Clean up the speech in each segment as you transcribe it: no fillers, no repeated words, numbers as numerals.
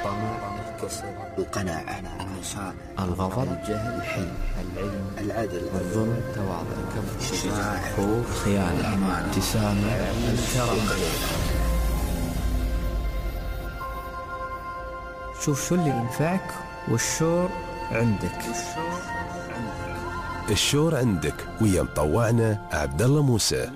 الطمع، الكسل، القناعة، النشاط، الغضب، الجهل، الحلم، العلم، العدل، الظلم، التواضع، الكبر، الشجاعة، الخوف، الخيانة، الأمانة، الابتسامة، الكرم. شوف شو اللي ينفعك والشور عندك. الشور عندك ويا مطوعنا عبد الله موسى.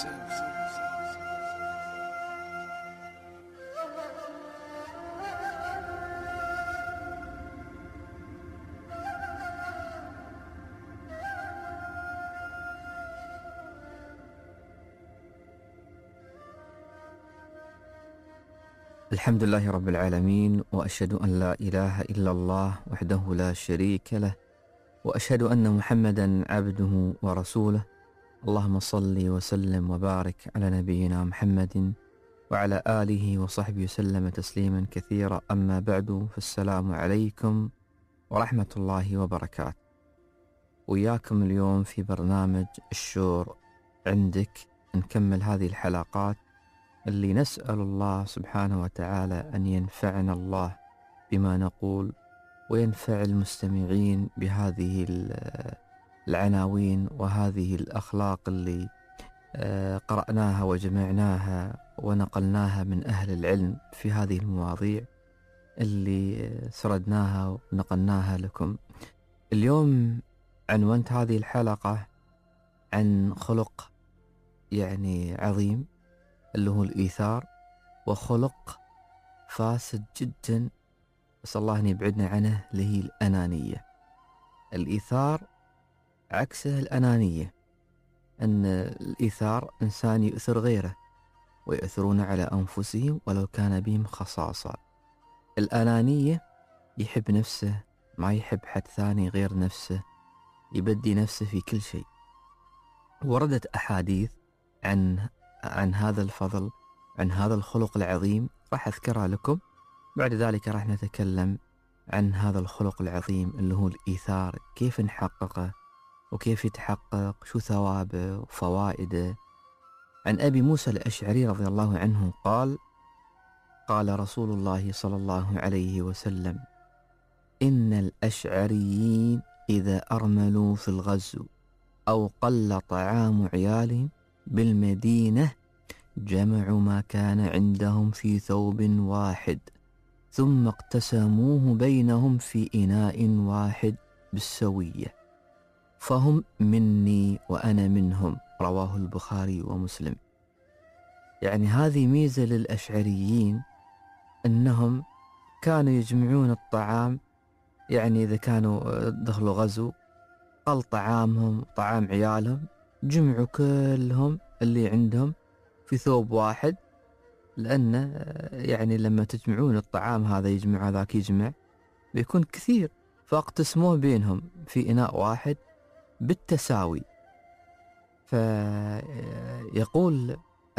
الحمد لله رب العالمين، وأشهد أن لا إله إلا الله وحده لا شريك له، وأشهد أن محمدا عبده ورسوله. اللهم صل وسلم وبارك على نبينا محمد وعلى آله وصحبه وسلم تسليما كثيرا. أما بعد، فالسلام عليكم ورحمة الله وبركاته. وياكم اليوم في برنامج الشور عندك نكمل هذه الحلقات اللي نسأل الله سبحانه وتعالى أن ينفعنا الله بما نقول، وينفع المستمعين بهذه العناوين وهذه الأخلاق اللي قرأناها وجمعناها ونقلناها من أهل العلم في هذه المواضيع اللي سردناها ونقلناها لكم. اليوم عنونت هذه الحلقة عن خلق يعني عظيم اللي هو الإيثار، وخلق فاسد جدا بس الله أن يبعدنا عنه اللي هي الأنانية. الإيثار عكسه الأنانية، أن الإيثار إنسان يؤثر غيره ويؤثرون على أنفسهم ولو كان بهم خصاصة. الأنانية يحب نفسه، ما يحب حد ثاني غير نفسه، يبدي نفسه في كل شيء. وردت أحاديث عن هذا الفضل، عن هذا الخلق العظيم، راح أذكرها لكم. بعد ذلك راح نتكلم عن هذا الخلق العظيم اللي هو الإيثار، كيف نحققه وكيف يتحقق، شو ثوابه وفوائده. عن أبي موسى الأشعري رضي الله عنه قال: قال رسول الله صلى الله عليه وسلم: إن الأشعريين إذا أرملوا في الغزو أو قل طعام عيالهم بالمدينة جمعوا ما كان عندهم في ثوب واحد ثم اقتسموه بينهم في إناء واحد بالسوية، فهم مني وأنا منهم. رواه البخاري ومسلم. يعني هذه ميزة للأشعريين، أنهم كانوا يجمعون الطعام، يعني إذا كانوا دخلوا غزو قل طعامهم طعام عيالهم، جمعوا كلهم اللي عندهم في ثوب واحد، لأن يعني لما تجمعون الطعام هذا يجمع هذاك يجمع بيكون كثير، فاقتسموه بينهم في إناء واحد بالتساوي. فيقول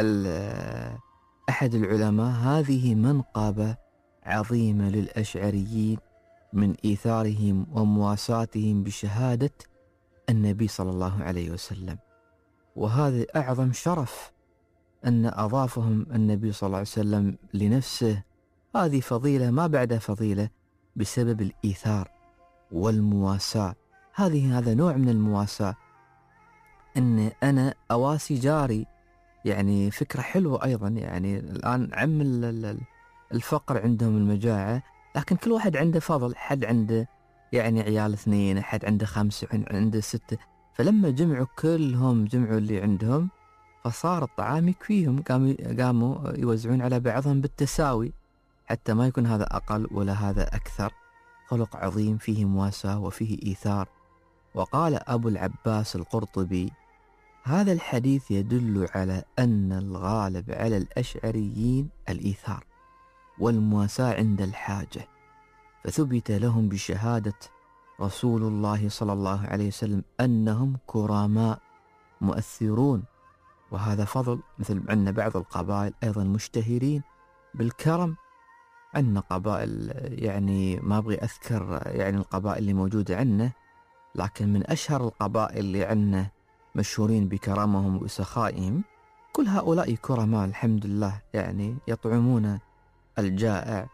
أحد العلماء: هذه منقبة عظيمة للأشعريين من إيثارهم ومواساتهم بشهادة النبي صلى الله عليه وسلم. وهذا أعظم شرف أن أضافهم النبي صلى الله عليه وسلم لنفسه. هذه فضيلة ما بعد فضيلة بسبب الإيثار والمواساة. هذا نوع من المواساة، أن أنا أواسي جاري. يعني فكرة حلوة أيضا. يعني الآن عم الفقر عندهم المجاعة، لكن كل واحد عنده فضل. حد عنده يعني عيال 2، حد عنده 5، عنده 6. فلما جمعوا كلهم، جمعوا اللي عندهم، فصار الطعام يكفيهم. قاموا يوزعون على بعضهم بالتساوي، حتى ما يكون هذا أقل ولا هذا أكثر. خلق عظيم فيه مواساة وفيه إيثار. وقال أبو العباس القرطبي: هذا الحديث يدل على أن الغالب على الأشعريين الإيثار والمواساة عند الحاجة، فثبت لهم بشهادة رسول الله صلى الله عليه وسلم أنهم كرماء مؤثرون. وهذا فضل، مثل أن بعض القبائل أيضا مشتهرين بالكرم. عندنا قبائل، يعني ما أبغي أذكر يعني القبائل اللي موجودة عندنا، لكن من أشهر القبائل اللي عندنا مشهورين بكرمهم وسخائهم. كل هؤلاء كرماء الحمد لله، يعني يطعمون الجائع،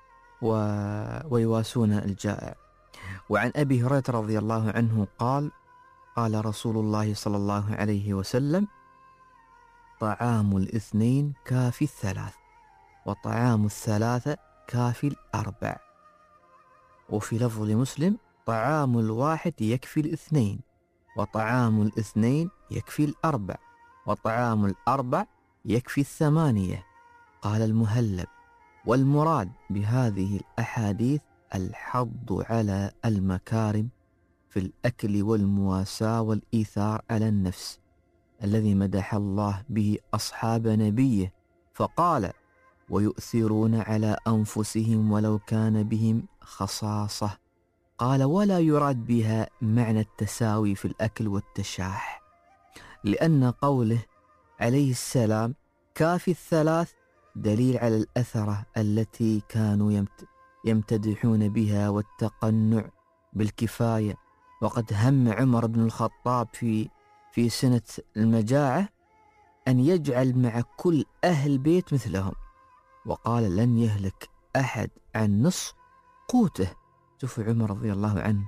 ويواسون الجائع. وعن أبي هريرة رضي الله عنه قال: قال رسول الله صلى الله عليه وسلم: طعام الاثنين كافي الثلاث، وطعام الثلاثة كافي الأربع. وفي لفظ لمسلم: طعام الواحد يكفي الاثنين، وطعام الاثنين يكفي الأربع، وطعام الأربع يكفي الثمانية. قال المهلب: والمراد بهذه الأحاديث الحض على المكارم في الأكل والمواساة والإيثار على النفس، الذي مدح الله به أصحاب نبيه فقال: ويؤثرون على أنفسهم ولو كان بهم خصاصة. قال: ولا يراد بها معنى التساوي في الأكل والتشاح، لأن قوله عليه السلام كافي الثلاث دليل على الأثرة التي كانوا يمتدحون بها والتقنع بالكفاية. وقد هم عمر بن الخطاب في سنة المجاعة أن يجعل مع كل أهل بيت مثلهم، وقال: لن يهلك أحد عن نصف قوته. شوفوا عمر رضي الله عنه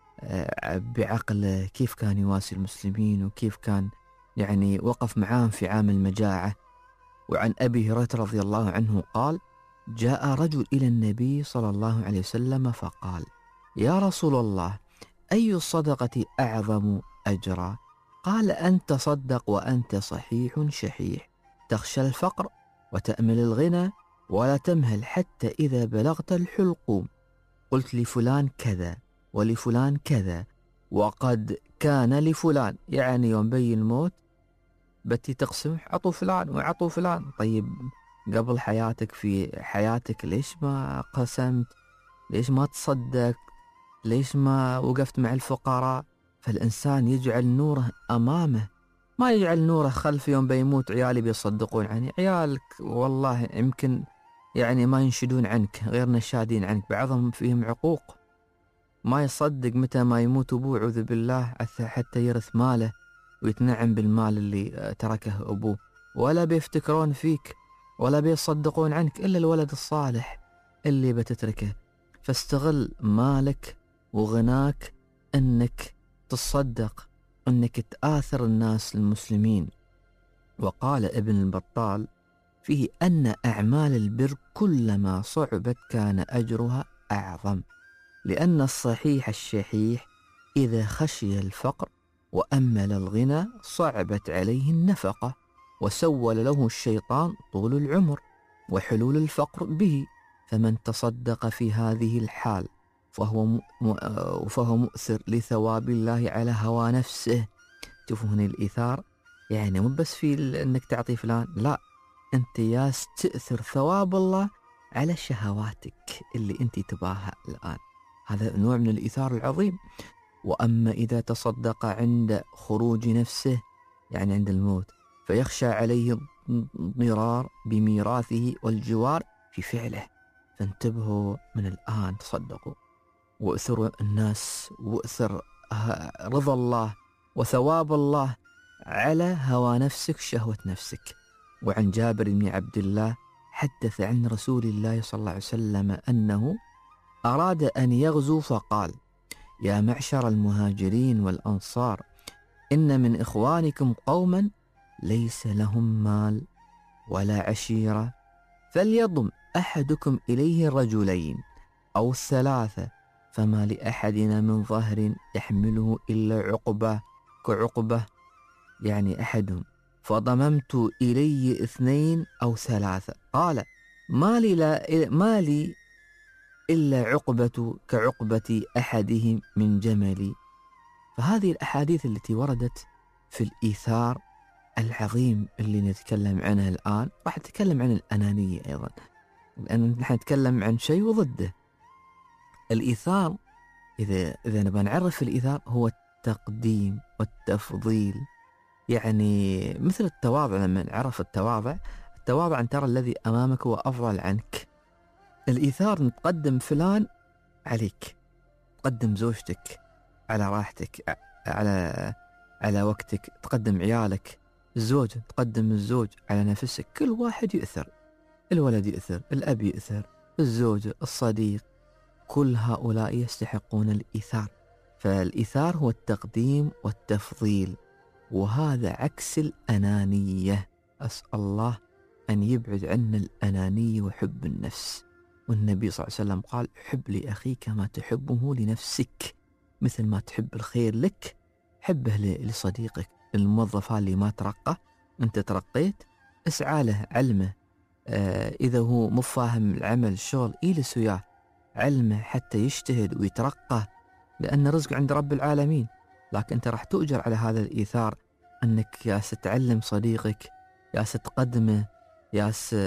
بعقل كيف كان يواسي المسلمين، وكيف كان يعني وقف معاهم في عام المجاعة. وعن أبي هريرة رضي الله عنه قال: جاء رجل إلى النبي صلى الله عليه وسلم فقال: يا رسول الله، أي الصدقة أعظم أجرا؟ قال: أن تصدق وأنت صحيح شحيح، تخشى الفقر وتأمل الغنى، ولا تمهل حتى إذا بلغت الحلقوم قلت لفلان كذا ولفلان كذا، وقد كان لفلان. يعني يوم بي الموت بتي تقسم عطوا فلان وعطوا فلان. طيب قبل حياتك في حياتك ليش ما قسمت؟ ليش ما تصدقت؟ ليش ما وقفت مع الفقراء؟ فالإنسان يجعل نوره أمامه، ما يجعل نوره خلف. يوم بيموت عيالي بيصدقون عني. عيالك والله يمكن يعني ما ينشدون عنك، غير نشادين عنك، بعضهم فيهم عقوق، ما يصدق متى ما يموت أبوه أعوذ بالله حتى يرث ماله ويتنعم بالمال اللي تركه أبوه، ولا بيفتكرون فيك ولا بيصدقون عنك إلا الولد الصالح اللي بتتركه. فاستغل مالك وغناك أنك تصدق، أنك تآثر الناس المسلمين. وقال ابن البطال فيه أن أعمال البر كلما صعبت كان أجرها أعظم، لأن الصحيح الشحيح إذا خشي الفقر وأمل الغنى صعبت عليه النفقة، وسول له الشيطان طول العمر وحلول الفقر به. فمن تصدق في هذه الحال فهو مؤثر لثواب الله على هوى نفسه. شوفوا هنا الإيثار، يعني مو بس في أنك تعطي فلان، لا، أنت ياس تأثر ثواب الله على شهواتك اللي أنت تباها الآن. هذا نوع من الإيثار العظيم. وأما إذا تصدق عند خروج نفسه، يعني عند الموت، فيخشى عليه الضرار بميراثه والجوار في فعله، فانتبهوا من الآن، تصدقوا وأثروا الناس، وأثر رضا الله وثواب الله على هوى نفسك شهوة نفسك. وعن جابر بن عبد الله حدث عن رسول الله صلى الله عليه وسلم أنه أراد أن يغزو فقال: يا معشر المهاجرين والأنصار، إن من إخوانكم قوما ليس لهم مال ولا عشيرة، فليضم أحدكم إليه الرجلين أو الثلاثة، فما لأحدنا من ظهر يحمله إلا عقبة كعقبة، يعني أحدهم، فضممت إلي 2 أو 3. قال: ما لي إلا عقبة كعقبة أحدهم من جملي. فهذه الأحاديث التي وردت في الإيثار العظيم اللي نتكلم عنها الآن، راح نتكلم عن الأنانية أيضا، لأن نحن نتكلم عن شيء وضده. الإيثار إذا نبغى نعرف الإيثار هو التقديم والتفضيل، يعني مثل التواضع. لما نعرف التواضع أن ترى الذي أمامك هو أفضل عنك. الإيثار نتقدم فلان عليك، تقدم زوجتك على راحتك، على وقتك، تقدم عيالك، الزوج تقدم الزوج على نفسك، كل واحد يؤثر، الولد يؤثر، الأب يؤثر، الزوجة، الصديق، كل هؤلاء يستحقون الإيثار. فالإيثار هو التقديم والتفضيل، وهذا عكس الأنانية. أسأل الله أن يبعد عنا الأنانية وحب النفس. والنبي صلى الله عليه وسلم قال: حب لأخيك ما تحبه لنفسك، مثل ما تحب الخير لك حبه لصديقك. الموظف اللي ما ترقى، أنت ترقيت، اسعى له، علمه. إذا هو مو فاهم العمل الشغل، إيلس وياه، علمه حتى يجتهد ويترقى، لأن رزق عند رب العالمين. لكن أنت راح تؤجر على هذا الإيثار، أنك يا ستعلم صديقك، يا ستقدمه، يا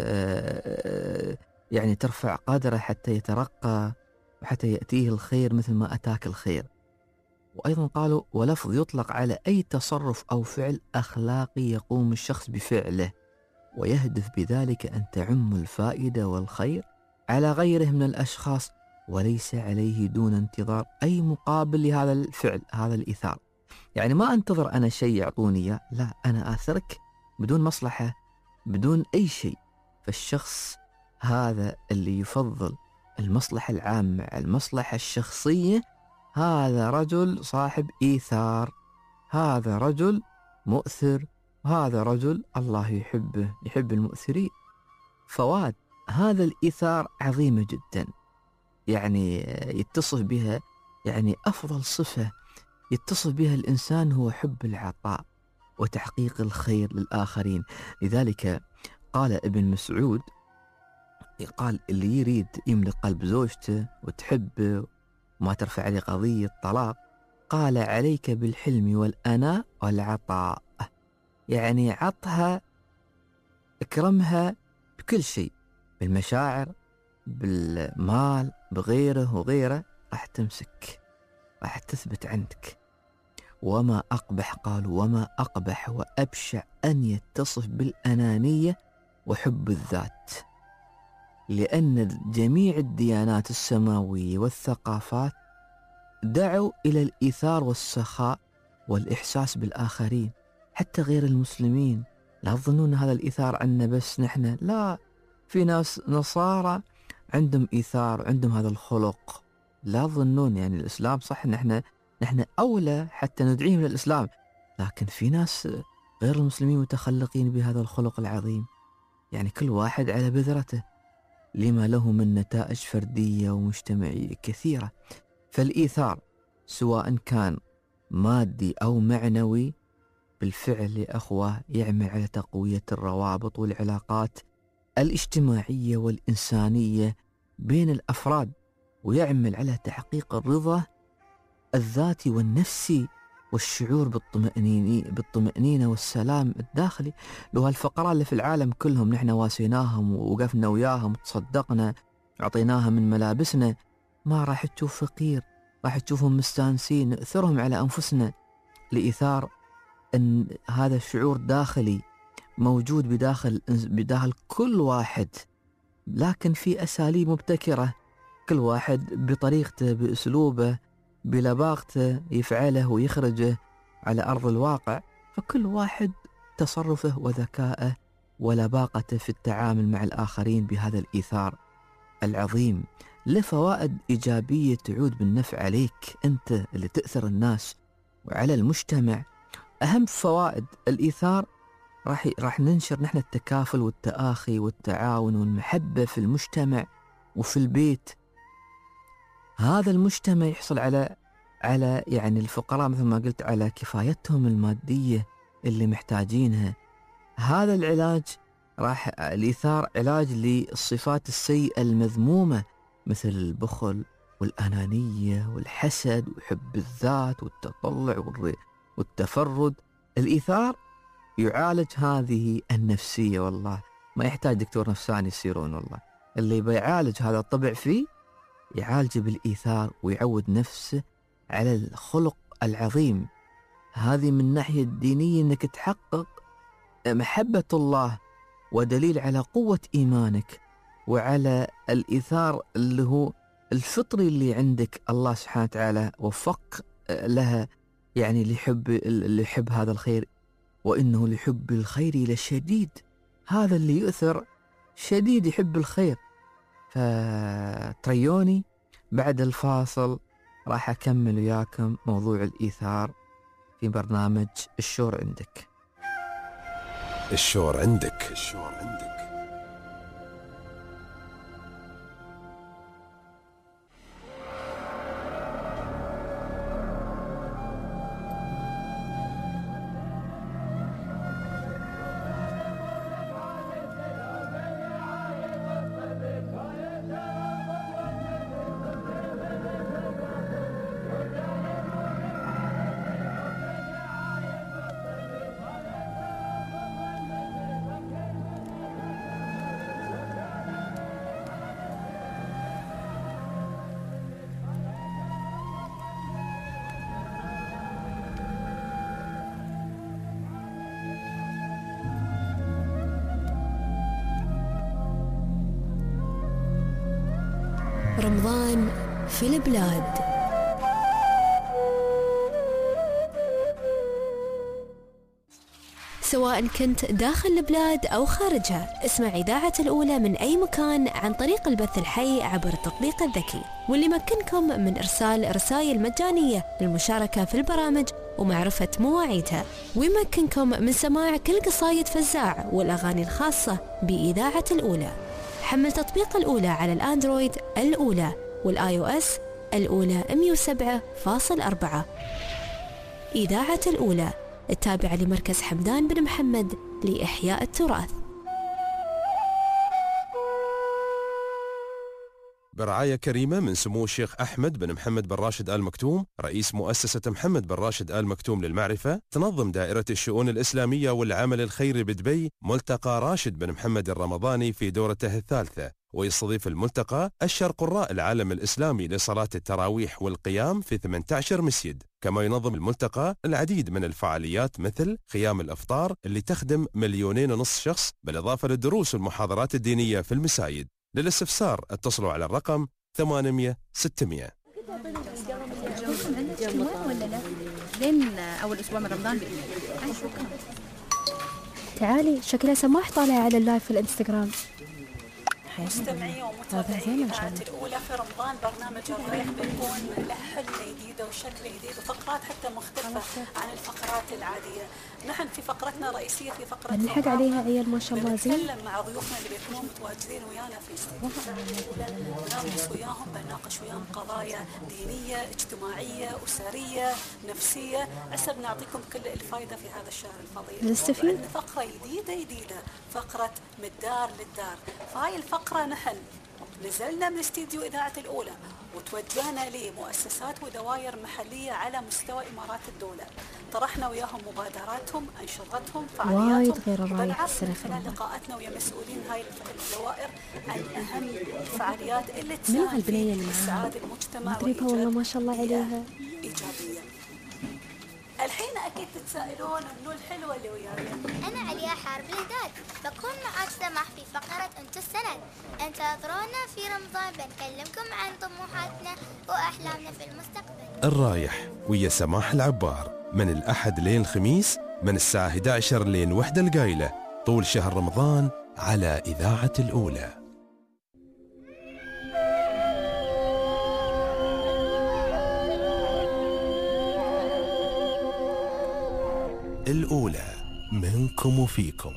يعني ترفع قدره حتى يترقى وحتى يأتيه الخير مثل ما أتاك الخير. وأيضا قالوا: ولفظ يطلق على أي تصرف أو فعل أخلاقي يقوم الشخص بفعله، ويهدف بذلك أن تعم الفائدة والخير على غيره من الأشخاص، وليس عليه دون انتظار أي مقابل لهذا الفعل، هذا الإيثار. يعني ما أنتظر أنا شيء يعطوني إياه، لا، أنا آثرك بدون مصلحة، بدون أي شيء. فالشخص هذا اللي يفضل المصلحة العامة على المصلحة الشخصية، هذا رجل صاحب إيثار، هذا رجل مؤثر، هذا رجل الله يحبه، يحب المؤثرين. فوائد هذا الإيثار عظيمة جدا، يعني يتصف بها، يعني أفضل صفة يتصف بها الإنسان هو حب العطاء وتحقيق الخير للآخرين. لذلك قال ابن مسعود، قال: اللي يريد يملك قلب زوجته وتحبه وما ترفع عليه قضية طلاق، قال: عليك بالحلم والأناء والعطاء. يعني عطها، اكرمها بكل شيء، بالمشاعر، بالمال، بغيره وغيره، راح تمسك، راح تثبت عندك. وما أقبح، قالوا: وما أقبح وأبشع أن يتصف بالأنانية وحب الذات، لأن جميع الديانات السماوية والثقافات دعوا إلى الإيثار والسخاء والإحساس بالآخرين، حتى غير المسلمين. لا تظنون هذا الإيثار عنا بس نحن، لا، في ناس نصارى عندهم إيثار، عندهم هذا الخلق. لا تظنون يعني الإسلام صح، نحن أولى حتى ندعيهم للإسلام، لكن في ناس غير المسلمين متخلقين بهذا الخلق العظيم. يعني كل واحد على بذرته، لما له من نتائج فردية ومجتمعية كثيرة. فالإيثار سواء كان مادي أو معنوي بالفعل يا أخوة يعمل على تقوية الروابط والعلاقات الاجتماعية والإنسانية بين الأفراد، ويعمل على تحقيق الرضا الذاتي والنفسي والشعور بالطمأنينة والسلام الداخلي. لو هالفقراء اللي في العالم كلهم نحن واسيناهم ووقفنا وياهم وتصدقنا، أعطيناهم من ملابسنا، ما راح تشوف فقير، راح تشوفهم مستانسين، نأثرهم على أنفسنا. لإيثار أن هذا الشعور داخلي موجود بداخل كل واحد، لكن في أساليب مبتكرة، كل واحد بطريقته، بأسلوبه، بلباقته يفعله ويخرجه على أرض الواقع. فكل واحد تصرفه وذكائه ولباقته في التعامل مع الآخرين بهذا الإيثار العظيم له فوائد إيجابية تعود بالنفع عليك أنت اللي تأثر الناس وعلى المجتمع. أهم فوائد الإيثار راح ننشر نحن التكافل والتآخي والتعاون والمحبة في المجتمع وفي البيت. هذا المجتمع يحصل على يعني الفقراء مثل ما قلت على كفايتهم المادية اللي محتاجينها. هذا العلاج الإيثار علاج للصفات السيئة المذمومة مثل البخل والأنانية والحسد وحب الذات والتطلع والتفرد. الإيثار يعالج هذه النفسية، والله ما يحتاج دكتور نفساني يصيرون، والله اللي بيعالج هذا الطبع فيه يعالج بالإيثار ويعود نفسه على الخلق العظيم. هذه من الناحية الدينية أنك تحقق محبة الله ودليل على قوة إيمانك، وعلى الإيثار اللي هو الفطري اللي عندك الله سبحانه وتعالى وفق لها، يعني اللي يحب هذا الخير، وإنه لحب الخير لشديد. هذا اللي يؤثر شديد، يحب الخير. فتريوني بعد الفاصل راح أكمل وياكم موضوع الإيثار في برنامج الشور عندك. الشور عندك. رمضان في البلاد. سواء كنت داخل البلاد أو خارجها، اسمع إذاعة الأولى من أي مكان عن طريق البث الحي عبر التطبيق الذكي، واللي يمكنكم من إرسال رسائل مجانية للمشاركة في البرامج ومعرفة مواعيدها، ويمكنكم من سماع كل قصايد فزاع والأغاني الخاصة بإذاعة الأولى. حمل تطبيق الأولى على الأندرويد الأولى والآي أو إس الأولى 107.4. إذاعة الأولى التابعة لمركز حمدان بن محمد لإحياء التراث. برعاية كريمة من سمو الشيخ أحمد بن محمد بن راشد آل مكتوم رئيس مؤسسة محمد بن راشد آل مكتوم للمعرفة، تنظم دائرة الشؤون الإسلامية والعمل الخيري بدبي ملتقى راشد بن محمد الرمضاني في دورته الثالثة، ويستضيف الملتقى أشهر قراء العالم الإسلامي لصلاة التراويح والقيام في 18 مسجد. كما ينظم الملتقى العديد من الفعاليات مثل خيام الإفطار اللي تخدم 2.5 مليون شخص، بالإضافة للدروس والمحاضرات الدينية في المساجد. للاستفسار اتصلوا على الرقم 800 600. لين أول أسبوع من رمضان تعالي، شكلها سماح طالعة على اللايف في الانستغرام. مستمعي ومتابعي إذاعة الأولى في رمضان، برنامج الرايح بيكون ملحن جديدة وشكل جديد وفقرات حتى مختلفة عن الفقرات العادية. نحن في فقرتنا الرئيسية في فقرة نلحق عليها عيال ما شاء الله زين. بنتكلم مع ضيوفنا اللي بيكونوا متواجدين ويانا في استديو الأولى، بنناقش وياهم قضايا دينية اجتماعية أسرية نفسية، عسى بنعطيكم كل الفائدة في هذا الشهر الفضيل. نستفيد. فقرة جديدة فقرة من الدار للدار. فهاي الفقرة نحن نزلنا من استديو إذاعة الأولى وتوجهنا لمؤسسات ودوائر محلية على مستوى إمارات الدولة، طرحنا وياهم مبادراتهم، أنشطتهم، فعالياتهم، بالعكس من خلال لقاءاتنا ويا مسؤولين هاي الدوائر عن أهم الفعاليات اللي تساهم في سعادة المجتمع والله ما شاء الله عليها إيجابية. الحين أكيد تتسائلون منو الحلوة اللي وياي؟ أنا عليا حارب الهداد، بكون معاك سماح في فقرة أنت السند. انتظرونا في رمضان، بنكلمكم عن طموحاتنا وأحلامنا في المستقبل. الرايح ويا سماح العبار من الأحد لين الخميس من الساعة 11 لين 1 القايلة طول شهر رمضان على إذاعة الأولى. الأولى منكم وفيكم.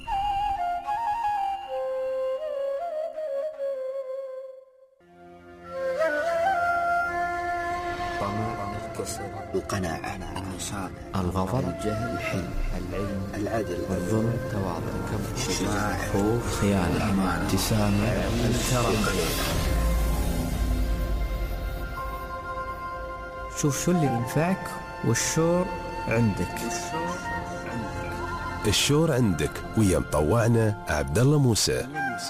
طمع، الكسل، القناعة، النشاط، الغضب، الجهل، الحلم، العلم، العدل، الظلم، التواضع، الشجاعة، الخوف، خيانة، التسامح، الكرم. شوف شو اللي ينفعك والشور عندك. الشور عندك ويا مطوعنا عبد الله موسى.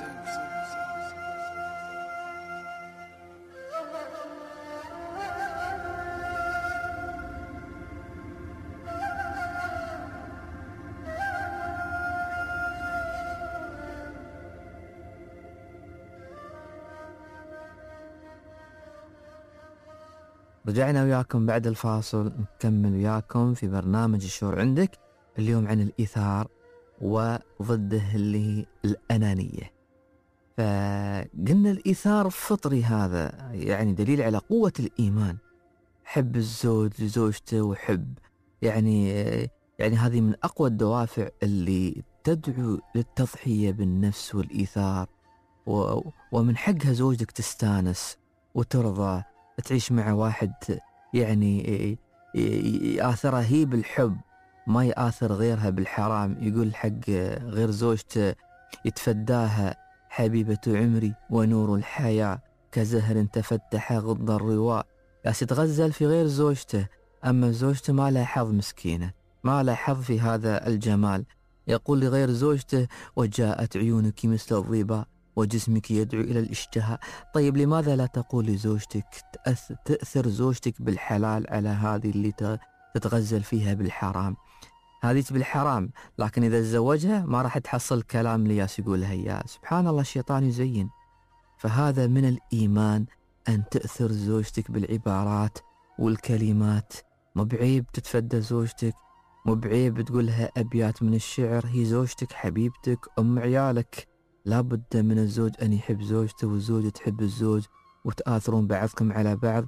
رجعنا وياكم بعد الفاصل نكمل وياكم في برنامج الشور عندك، اليوم عن الإيثار وضده اللي هي الأنانية. فقلنا الإيثار فطري، هذا يعني دليل على قوة الإيمان. حب الزوج لزوجته وحب يعني هذه من أقوى الدوافع اللي تدعو للتضحية بالنفس والإيثار. ومن حقها زوجتك تستانس وترضى تعيش مع واحد يعني يآثرها هي بالحب، ما يآثر غيرها بالحرام. يقول حق غير زوجته يتفداها: حبيبة عمري ونور الحياة كزهر تفتح غض الرواء. يتغزل في غير زوجته، أما زوجته ما لها حظ، مسكينة ما لها حظ في هذا الجمال. يقول لغير زوجته: وجاءت عيونك مثل الظباء وجسمك يدعو إلى الاشتهاء. طيب لماذا لا تقول لزوجتك تأثر زوجتك بالحلال على هذه اللي تتغزل فيها بالحرام؟ هذه بالحرام، لكن إذا تزوجها ما راح تحصل كلام لياس يقولها إياه. سبحان الله، الشيطان يزين. فهذا من الإيمان أن تأثر زوجتك بالعبارات والكلمات. مو بعيب تتفدى زوجتك، مو بعيب تقولها أبيات من الشعر. هي زوجتك، حبيبتك، أم عيالك. لا بد من الزوج أن يحب زوجته والزوجة تحب الزوج، وتآثرون بعضكم على بعض.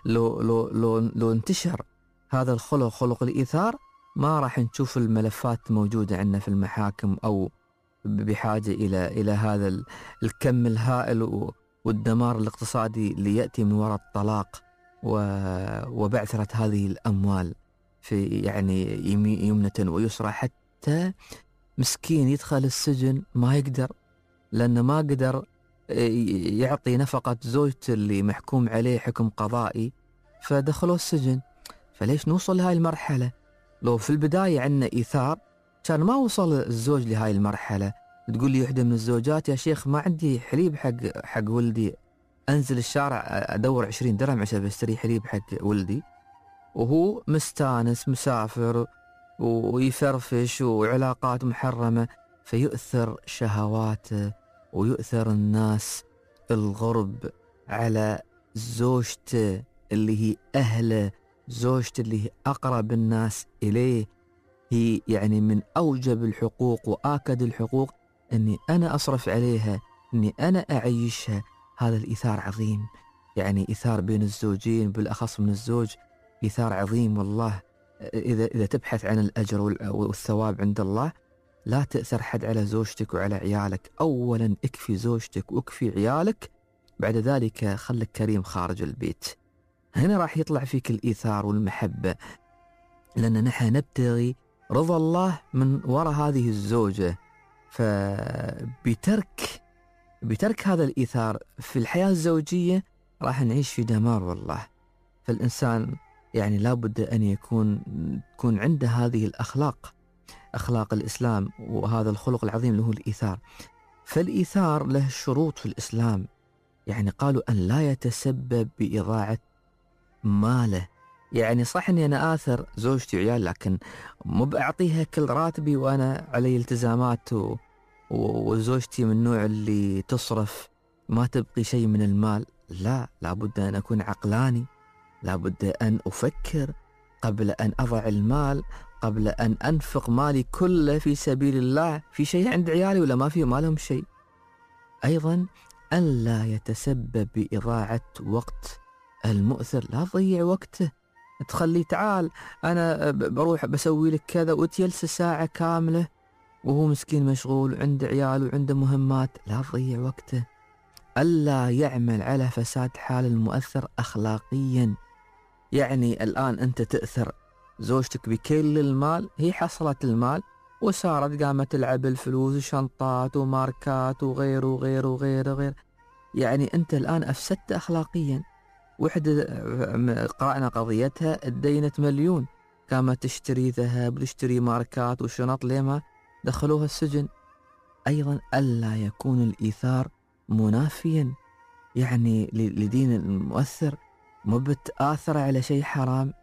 لو انتشر هذا الخلق، خلق الإيثار، ما راح نشوف الملفات موجودة عندنا في المحاكم، أو بحاجة إلى هذا الكم الهائل والدمار الاقتصادي اللي يأتي من وراء الطلاق وبعثرة هذه الأموال في يعني يمنة ويسرى. حتى مسكين يدخل السجن ما يقدر، لأنه ما قدر يعطي نفقة زوجته اللي محكوم عليه حكم قضائي، فدخلوا السجن. فليش نوصل لهاي المرحلة؟ لو في البداية عندنا إيثار كان ما وصل الزوج لهاي المرحلة. تقول لي وحدة من الزوجات: يا شيخ ما عندي حليب حق ولدي، أنزل الشارع أدور 20 درهم عشان بشتري حليب حق ولدي، وهو مستانس مسافر ويفرفش وعلاقات محرمة، فيؤثر شهواته ويؤثر الناس الغرب على زوجته اللي هي أهله، زوجته اللي هي أقرب الناس إليه. هي يعني من أوجب الحقوق وآكد الحقوق أني أنا أصرف عليها، أني أنا أعيشها. هذا الإيثار عظيم، يعني إيثار بين الزوجين، بالأخص من الزوج إيثار عظيم والله. إذا تبحث عن الأجر والثواب عند الله، لا تأثر حد على زوجتك وعلى عيالك. أولا اكفي زوجتك واكفي عيالك، بعد ذلك خلك كريم خارج البيت. هنا راح يطلع فيك الإيثار والمحبة، لأن نحن نبتغي رضا الله من وراء هذه الزوجة. بترك هذا الإيثار في الحياة الزوجية راح نعيش في دمار والله. فالإنسان يعني لابد أن يكون عنده هذه الأخلاق، أخلاق الإسلام، وهذا الخلق العظيم اللي هو الإيثار. فالإيثار له شروط في الإسلام، يعني قالوا أن لا يتسبب بإضاعة ماله. يعني صح أني أنا آثر زوجتي وعيال، لكن مو بأعطيها كل راتبي وأنا علي التزامات وزوجتي من النوع اللي تصرف ما تبقي شيء من المال. لا، لابد أن أكون عقلاني، لابد أن أفكر قبل أن أضع المال، قبل أن أنفق مالي كله في سبيل الله. في شيء عند عيالي ولا ما في؟ ما لهم شيء. أيضا أن لا يتسبب بإضاعة وقت المؤثر. لا تضيع وقته، تخلي تعال أنا بروح بسوي لك كذا وتجلس ساعة كاملة وهو مسكين مشغول وعنده عيال وعنده مهمات. لا تضيع وقته. ألا يعمل على فساد حال المؤثر أخلاقيا. يعني الآن أنت تأثر زوجتك بكل المال، هي حصلت المال وصارت قامت تلعب الفلوس وشنطات وماركات وغيره وغيره وغيره وغيره. يعني أنت الآن أفسدت أخلاقيا. وحدة قرأنا قضيتها ادينت 1,000,000، قامت تشتري ذهب وتشتري ماركات وشنط لما دخلوها السجن. أيضا ألا يكون الإيثار منافيا يعني لدين المؤثر، مو بتآثر على شيء حرام.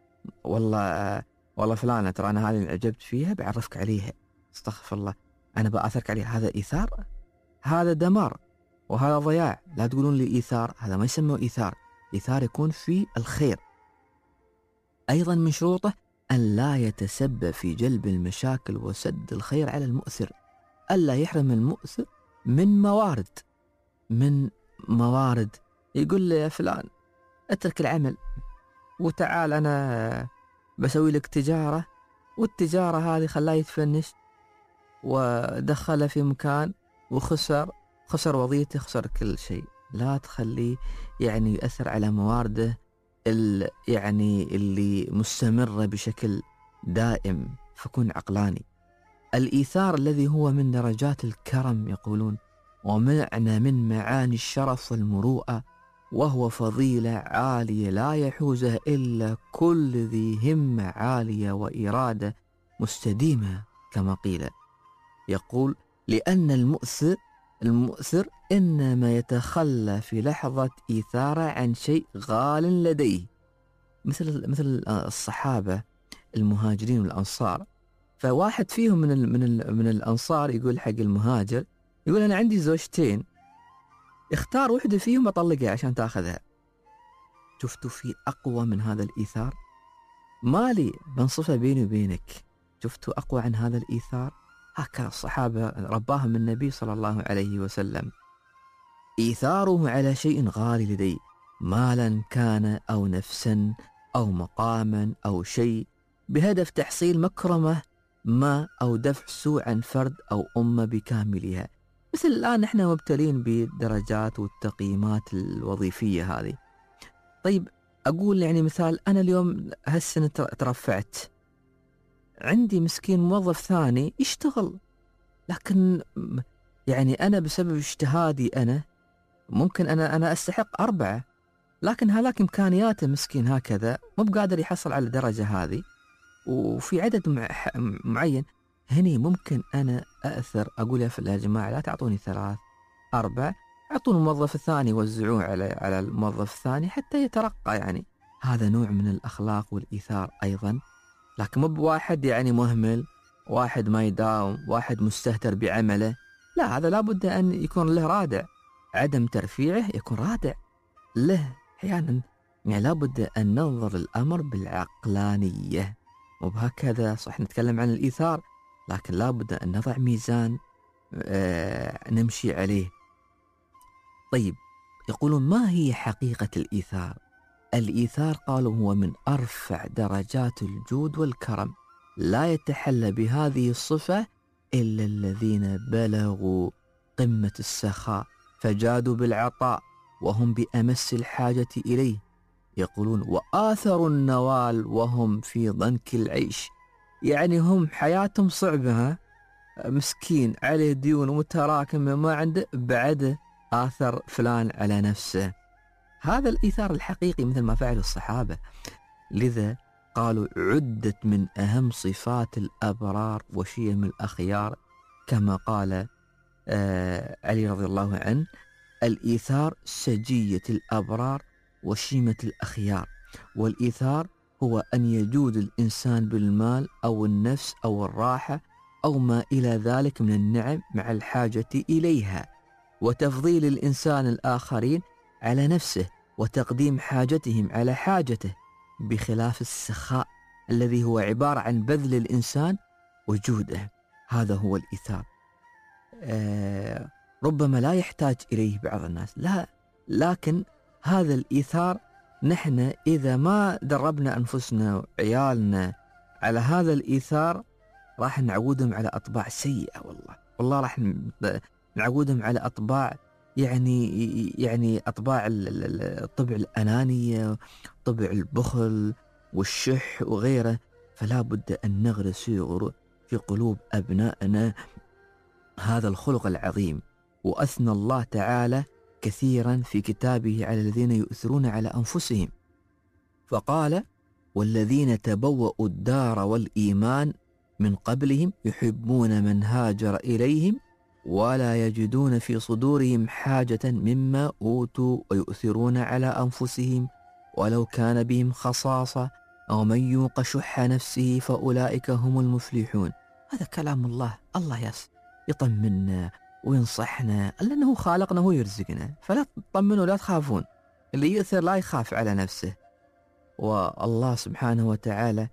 والله فلانة ترى أنا هذه عجبت فيها بعرفك عليها، استغفر الله، أنا بآثرك عليها. هذا إيثار؟ هذا دمار وهذا ضياع. لا تقولون لي إيثار، هذا ما يسمى إيثار. إيثار يكون في الخير. أيضا من شروطه أن لا يتسبب في جلب المشاكل وسد الخير على المؤثر. ألا يحرم المؤثر من موارد، من موارد، يقول لي يا فلان اترك العمل وتعال أنا بسوي لك تجارة، والتجارة هذه خلاه يتفنش ودخله في مكان وخسر وظيفته، خسر كل شيء. لا تخليه يعني يؤثر على موارده يعني اللي مستمرة بشكل دائم، فكن عقلاني. الإيثار الذي هو من درجات الكرم يقولون، ومعنى من معاني الشرف والمروءة، وهو فضيلة عالية لا يحوزها إلا كل ذي همة عالية وإرادة مستديمة كما قيل. يقول لأن المؤثر إنما يتخلى في لحظة إيثاره عن شيء غال لديه، مثل الصحابة المهاجرين والأنصار. فواحد فيهم من الأنصار يقول حق المهاجر، يقول أنا عندي زوجتين، اختار واحدة فيهم أطلقها عشان تأخذها. شفتوا في أقوى من هذا الإيثار؟ مالي بنصفها بيني وبينك، شفتوا أقوى عن هذا الإيثار؟ هكذا الصحابة رباهم النبي صلى الله عليه وسلم. إيثاره على شيء غالي لديه، مالا كان أو نفسا أو مقاما أو شيء، بهدف تحصيل مكرمة ما أو دفع سوء عن فرد أو أمة بكاملها. مثل الآن نحن مبتلين بالدرجات والتقييمات الوظيفية هذه. طيب أقول يعني مثال، أنا اليوم هالسنة ترفعت، عندي مسكين موظف ثاني يشتغل، لكن يعني أنا بسبب اجتهادي أنا ممكن أنا أستحق 4، لكن هذاك إمكانياته مسكين هكذا مو بقادر يحصل على الدرجة هذه، وفي عدد معين. هني ممكن أنا أأثر، أقول يا جماعة لا تعطوني 3 4، أعطون الموظف الثاني، وزعوه على الموظف الثاني حتى يترقى. يعني هذا نوع من الأخلاق والإيثار أيضا، لكن مو بواحد يعني مهمل، واحد ما يداوم، واحد مستهتر بعمله. لا، هذا لابد أن يكون له رادع، عدم ترفيعه يكون رادع له أحيانا. يعني لابد أن ننظر الأمر بالعقلانية، وبهكذا صح نتكلم عن الإيثار، لكن لابد أن نضع ميزان نمشي عليه. طيب يقولون ما هي حقيقة الإيثار؟ الإيثار قالوا هو من أرفع درجات الجود والكرم، لا يتحلى بهذه الصفة إلا الذين بلغوا قمة السخاء فجادوا بالعطاء وهم بأمس الحاجة إليه. يقولون وآثروا النوال وهم في ضنك العيش، يعني هم حياتهم صعبة، مسكين عليه ديون ومتراكمة ما عنده، بعد آثر فلان على نفسه. هذا الإيثار الحقيقي مثل ما فعل الصحابة. لذا قالوا عدت من أهم صفات الأبرار وشيم الأخيار، كما قال علي رضي الله عنه: الإيثار سجية الأبرار وشيمة الأخيار. والإيثار هو أن يجود الإنسان بالمال أو النفس أو الراحة أو ما إلى ذلك من النعم مع الحاجة إليها، وتفضيل الإنسان الآخرين على نفسه وتقديم حاجتهم على حاجته، بخلاف السخاء الذي هو عبارة عن بذل الإنسان وجوده. هذا هو الإيثار. ربما لا يحتاج إليه بعض الناس، لا، لكن هذا الإيثار نحن إذا ما دربنا أنفسنا وعيالنا على هذا الإيثار راح نعودهم على أطباع سيئة. والله راح نعودهم على أطباع يعني أطباع الطبع الأنانية، طبع البخل والشح وغيره. فلا بد أن نغرس في قلوب أبنائنا هذا الخلق العظيم. وأثنى الله تعالى كثيرا في كتابه على الذين يؤثرون على أنفسهم، فقال: والذين تبوأوا الدار والإيمان من قبلهم يحبون من هاجر إليهم ولا يجدون في صدورهم حاجة مما أوتوا ويؤثرون على أنفسهم ولو كان بهم خصاصة ومن يوق شح نفسه فأولئك هم المفلحون. هذا كلام الله. الله يطمنا وينصحنا، لأنه خالقنا هو يرزقنا، فلا تطمنوا لا تخافون. اللي يؤثر لا يخاف على نفسه، والله سبحانه وتعالى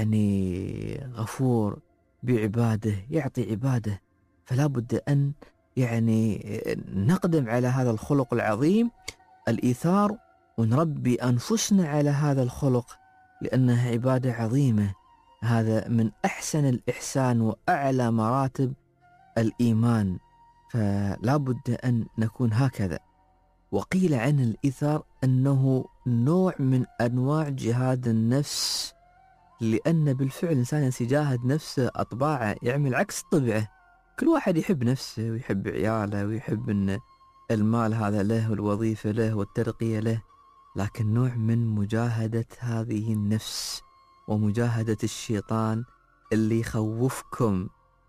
يعني غفور بعباده، يعطي عباده. فلا بد أن يعني نقدم على هذا الخلق العظيم الإيثار، ونربي أنفسنا على هذا الخلق، لأنها عبادة عظيمة. هذا من أحسن الإحسان وأعلى مراتب الإيمان، فلا بد أن نكون هكذا. وقيل عن الإيثار أنه نوع من أنواع جهاد النفس، لأن بالفعل الإنسان يجاهد نفسه أطباعه، يعمل عكس طبعه. كل واحد يحب نفسه ويحب عياله ويحب أن المال هذا له والوظيفة له والترقية له، لكن نوع من مجاهدة هذه النفس ومجاهدة الشيطان اللي يخوفكم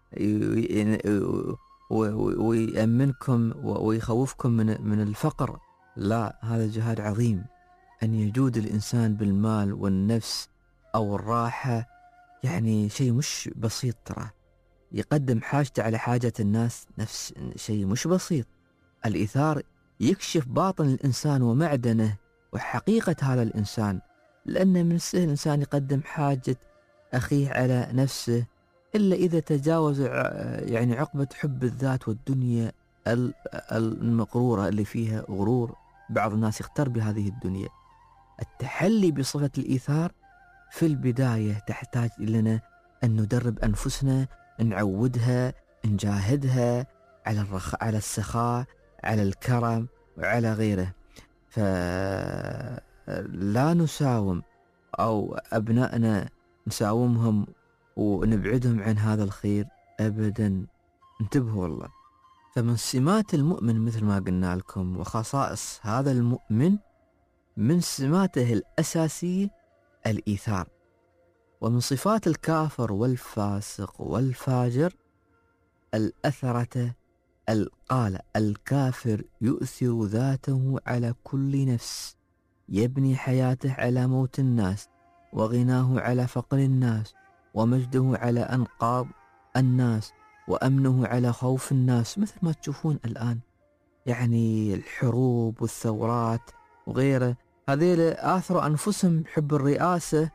ويأمنكم ويخوفكم من الفقر. لا، هذا جهاد عظيم. أن يجود الإنسان بالمال والنفس أو الراحة يعني شيء مش بسيط، ترى يقدم حاجته على حاجة الناس، نفس شيء مش بسيط. الإيثار يكشف باطن الإنسان ومعدنه وحقيقة هذا الإنسان، لأن من السهل الإنسان يقدم حاجة أخيه على نفسه إلا إذا تجاوز يعني عقبة حب الذات والدنيا المغرورة اللي فيها غرور. بعض الناس يختار بهذه الدنيا. التحلي بصفة الإيثار في البداية تحتاج لنا أن ندرب أنفسنا، نعودها، نجاهدها على السخاء، على الكرم وعلى غيره. فلا نساوم أو أبنائنا نساومهم ونبعدهم عن هذا الخير أبدا. انتبهوا والله. فمن سمات المؤمن مثل ما قلنا لكم وخصائص هذا المؤمن، من سماته الأساسية الإيثار. ومن صفات الكافر والفاسق والفاجر الأثرة القالة. الكافر يؤثر ذاته على كل نفس، يبني حياته على موت الناس، وغناه على فقر الناس، ومجده على أنقاض الناس، وأمنه على خوف الناس. مثل ما تشوفون الآن يعني الحروب والثورات وغيره، هذيل آثروا أنفسهم بحب الرئاسة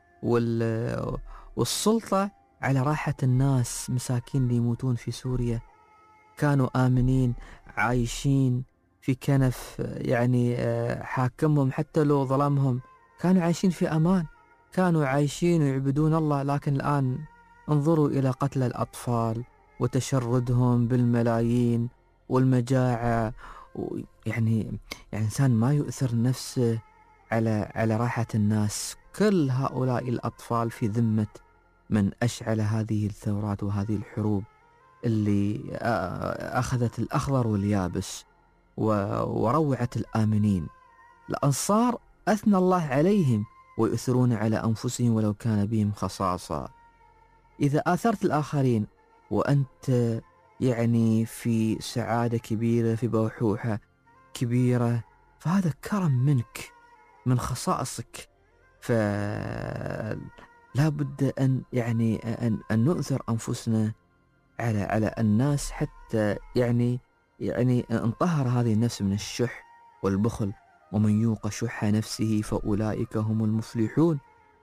والسلطة على راحة الناس. مساكين اللي يموتون في سوريا كانوا آمنين عايشين في كنف، يعني حاكمهم حتى لو ظلمهم كانوا عايشين في أمان، كانوا عايشين ويعبدون الله. لكن الآن انظروا إلى قتل الأطفال وتشردهم بالملايين والمجاعة. يعني إنسان ما يؤثر نفسه على راحة الناس. كل هؤلاء الأطفال في ذمة من أشعل هذه الثورات وهذه الحروب اللي أخذت الأخضر واليابس وروعت الآمنين. الأنصار أثنى الله عليهم ويؤثرون على أنفسهم ولو كان بهم خصاصة. إذا آثرت الآخرين وأنت يعني في سعادة كبيرة، في بوحوحة كبيرة، فهذا كرم منك، من خصائصك. فلا بد أن يعني أن نؤثر أنفسنا على الناس، حتى يعني انطهر هذه النفس من الشح والبخل. ومن يوق شح نفسه فأولئك هم المفلحون.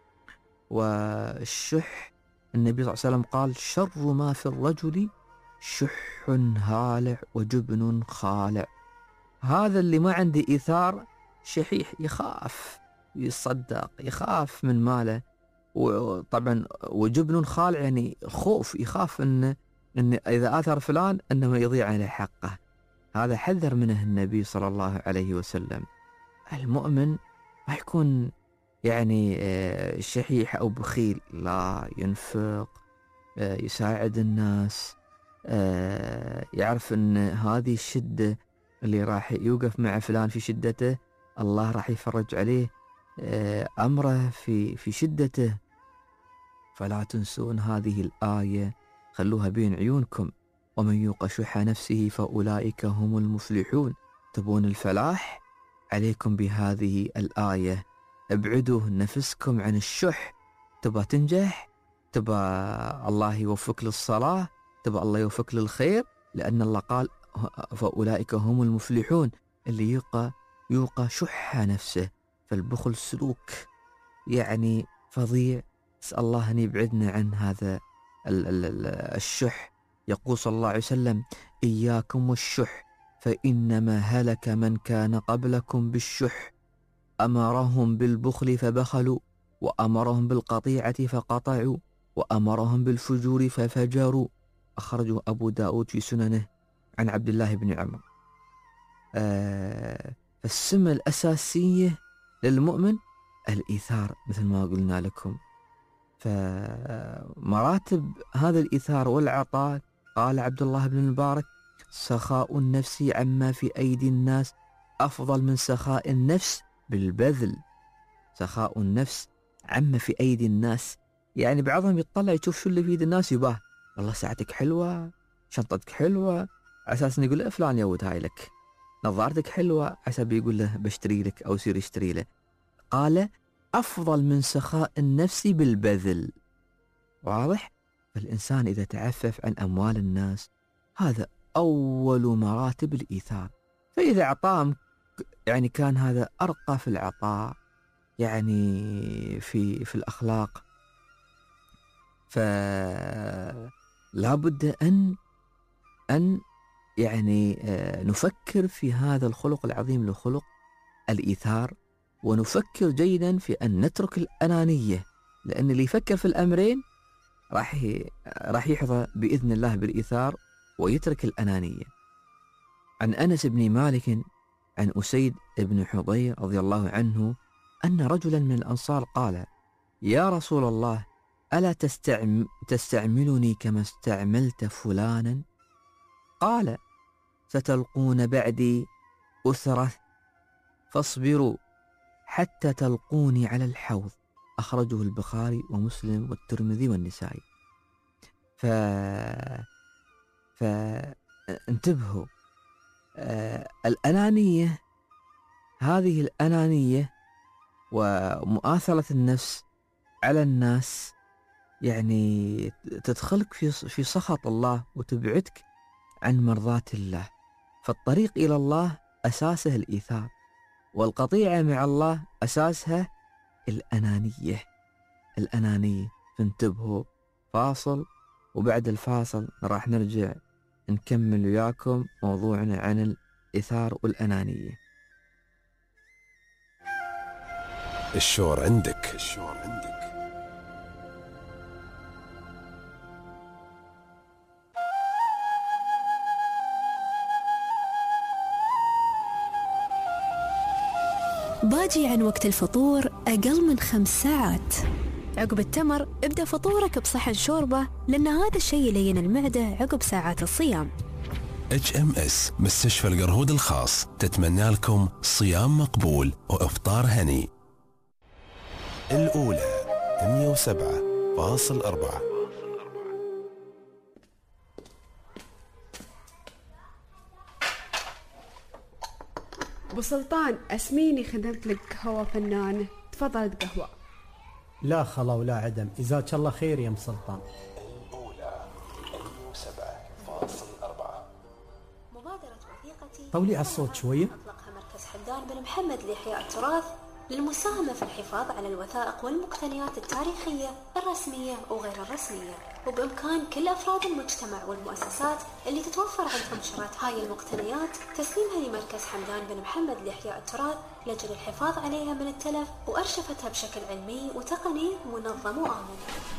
والشح النبي صلى الله عليه وسلم قال: شر ما في الرجل شح هالع وجبن خالع. هذا اللي ما عنده إيثار شحيح، يخاف يصدق، يخاف من ماله. وطبعا وجبن خالع يعني خوف، يخاف ان اذا آثر فلان انه يضيع عليه حقه. هذا حذر منه النبي صلى الله عليه وسلم. المؤمن ما يكون يعني شحيح او بخيل، لا، ينفق، يساعد الناس، يعرف ان هذه الشدة اللي راح يوقف مع فلان في شدته الله راح يفرج عليه أمره في شدته. فلا تنسون هذه الآية، خلوها بين عيونكم. ومن يوق شح نفسه فأولئك هم المفلحون. تبون الفلاح؟ عليكم بهذه الآية. ابعدوا نفسكم عن الشح. تبى تنجح، تبى الله يوفق للصلاة، تبى الله يوفق للخير، لأن الله قال فأولئك هم المفلحون. اللي يوقى شح نفسه. فالبخل سلوك يعني فظيع. اسأل الله أن يبعدنا عن هذا الشح يقول صلى الله عليه وسلم: إياكم والشح فإنما هلك من كان قبلكم بالشح، أمرهم بالبخل فبخلوا، وأمرهم بالقطيعة فقطعوا، وأمرهم بالفجور ففجروا. أخرجه أبو داود في سننه عن عبد الله بن عمر. فالسمة الأساسية للمؤمن الإيثار مثل ما قلنا لكم. فمراتب هذا الإيثار والعطاء قال عبد الله بن المبارك: سخاء النفس عما في أيدي الناس أفضل من سخاء النفس بالبذل. سخاء النفس عما في أيدي الناس، يعني بعضهم يطلع يشوف شو اللي في يد الناس يباه، والله ساعتك حلوة، شنطتك حلوة، على أساس يقول له فلان يود هاي لك، نظارتك حلوة، حسب يقول له بشتري لك أو يصير يشتري له. قال: أفضل من سخاء النفس بالبذل. واضح؟ فالإنسان إذا تعفف عن أموال الناس هذا أول مراتب الإيثار. فإذا أعطاهم يعني كان هذا أرقى في العطاء، يعني في الأخلاق. فلا بد أن يعني نفكر في هذا الخلق العظيم لخلق الإيثار، ونفكر جيدا في أن نترك الأنانية، لأن اللي يفكر في الأمرين راح يحظى بإذن الله بالإيثار ويترك الأنانية. عن أنس بن مالك عن أسيد بن حضير رضي الله عنه أن رجلا من الأنصار قال: يا رسول الله، ألا تستعملني كما استعملت فلانا؟ قال: ستلقون بعدي أثرة فاصبروا حتى تلقوني على الحوض. أخرجه البخاري ومسلم والترمذي والنسائي. فانتبهوا، الأنانية، هذه الأنانية ومؤاثرة النفس على الناس يعني تدخلك في سخط الله وتبعدك عن مرضاة الله. فالطريق إلى الله أساسه الإيثار، والقطيعة مع الله أساسها الأنانية. فانتبهوا، فاصل، وبعد الفاصل راح نرجع نكمل وياكم موضوعنا عن الإيثار والأنانية. الشور عندك. باجي عن وقت الفطور أقل من 5 ساعات. عقب التمر ابدأ فطورك بصحن شوربة، لأن هذا الشيء يلين المعدة عقب ساعات الصيام. HMS مستشفى القرهود الخاص تتمنى لكم صيام مقبول وإفطار هني. الأولى 107.4. ابو سلطان، اسميني خدمت لك قهوة فنانة، تفضل قهوة. لا خلا ولا عدم، جزاك الله خير يا ام سلطان. الأولى 107.4. مبادرة وثيقتي طولي على الصوت شوية. أطلقها مركز حمدان بن محمد لإحياء التراث للمساهمة في الحفاظ على الوثائق والمقتنيات التاريخية الرسمية وغير الرسمية، وبإمكان كل أفراد المجتمع والمؤسسات اللي تتوفر عندهم شرايط هاي المقتنيات تسليمها لمركز حمدان بن محمد لإحياء التراث لأجل الحفاظ عليها من التلف وأرشفتها بشكل علمي وتقني منظم وآمن.